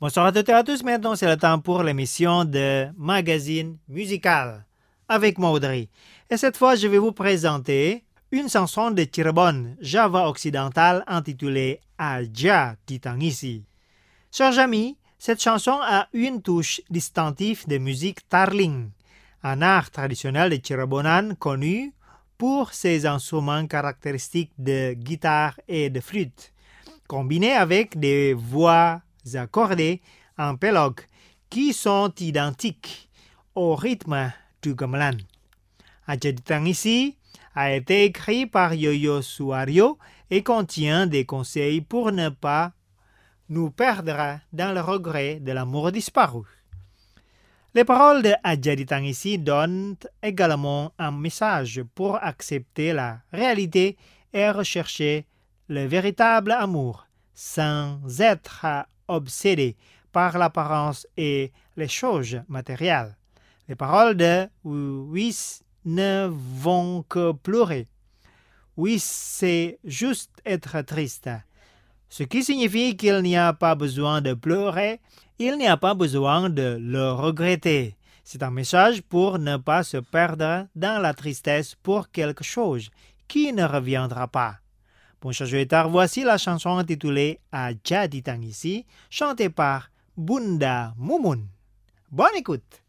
Bonsoir à toutes et à tous, maintenant c'est le temps pour l'émission de Magazine Musical avec moi Audrey. Et cette fois je vais vous présenter une chanson de Cirebon, Java occidental intitulée Aja Ditangisi. Chers amis, cette chanson a une touche distinctive de musique tarling, un art traditionnel de Cirebonan connu pour ses instruments caractéristiques de guitare et de flûte, combinés avec des voix accordées en pélogue qui sont identiques au rythme du gamelan. Aja Ditangisi a été écrit par Yoyo Suaryo et contient des conseils pour ne pas nous perdre dans le regret de l'amour disparu. Les paroles de Aja Ditangisi donnent également un message pour accepter la réalité et rechercher le véritable amour sans être obsédé par l'apparence et les choses matérielles. Les paroles de Wis ne vont que pleurer. Oui, c'est juste être triste. Ce qui signifie qu'il n'y a pas besoin de pleurer, il n'y a pas besoin de le regretter. C'est un message pour ne pas se perdre dans la tristesse pour quelque chose qui ne reviendra pas. Bon, chers auditeurs, voici la chanson intitulée Aja Ditangisi, chantée par Bunda Mumun. Bonne écoute!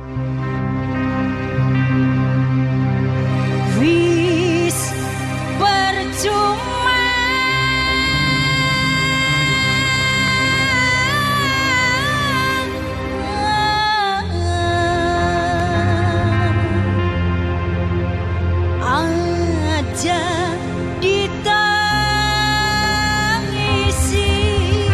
Wis percuma Aja ditangisi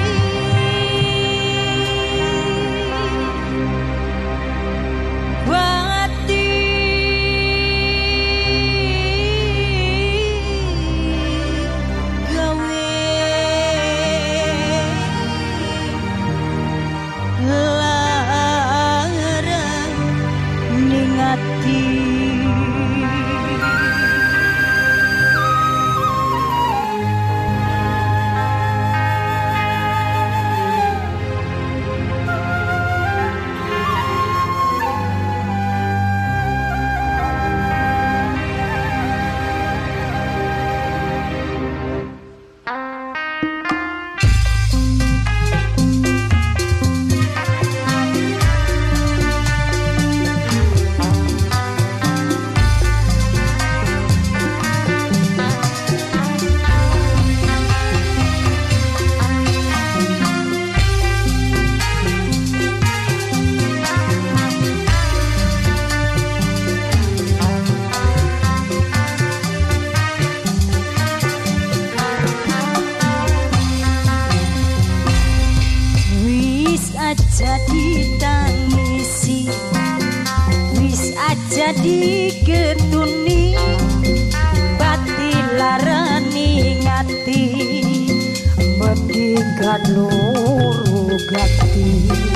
Wis aja diketuni bati larani ngati mending gak loro gati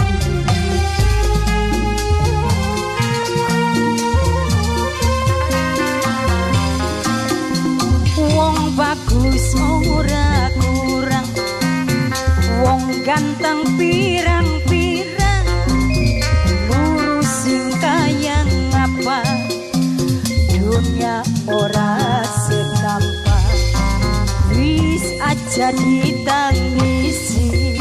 wong bagus ora kurang wong ganteng pirang-pirang lurusin kayang apa dunia ora setampa wis aja ditangisi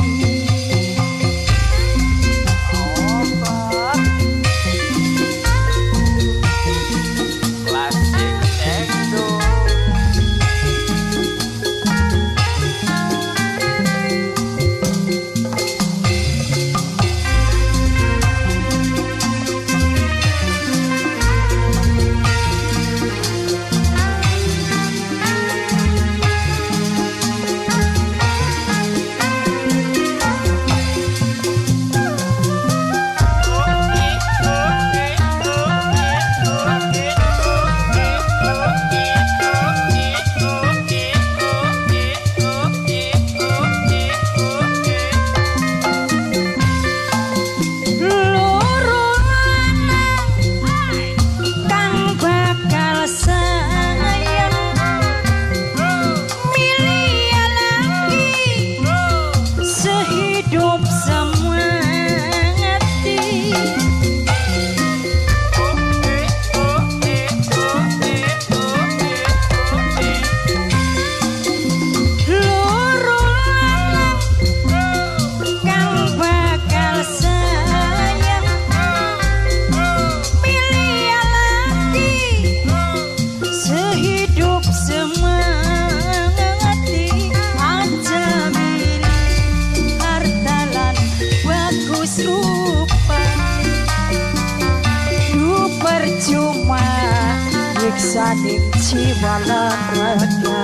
saning jiwa lan raga.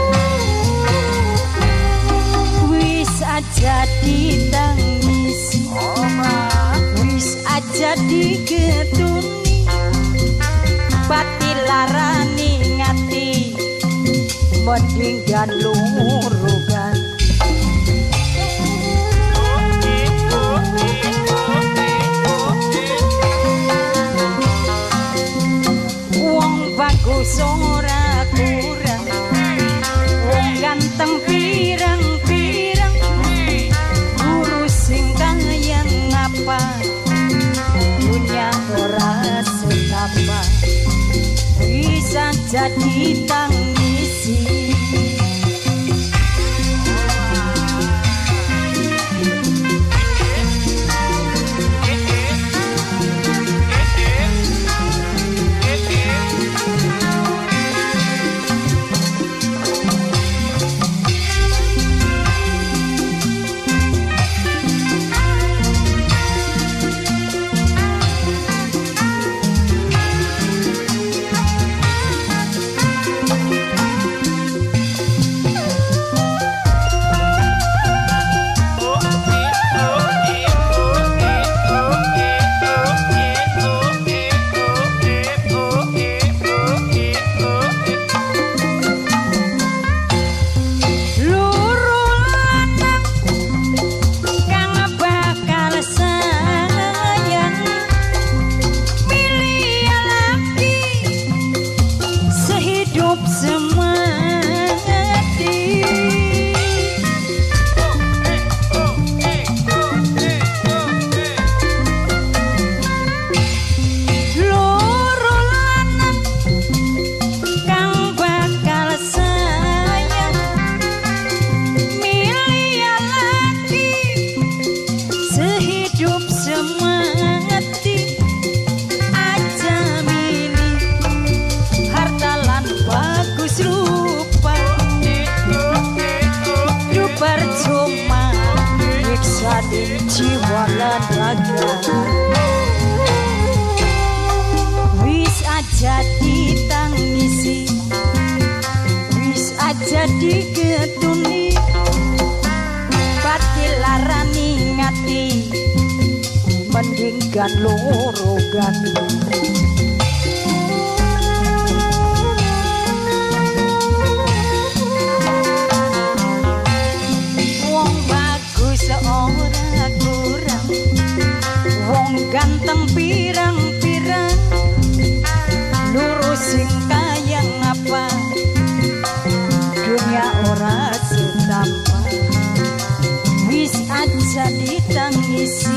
Wis aja ditangisi, wis aja digetuni, pati larani ngati mending lurugan. Bagus ora kurang, wong ganteng pirang-pirang, guru sing kayang apa, dunia ora setapa, bisa jadi tangisi. Jiwa lan raga, wis aja ditangisi, wis aja digetuni, pati larani ngati mending lurugan. Ora kurang, wong ganteng pirang-pirang, lurus sing kayang apa, dunia ora setampa, wis aja ditangisi.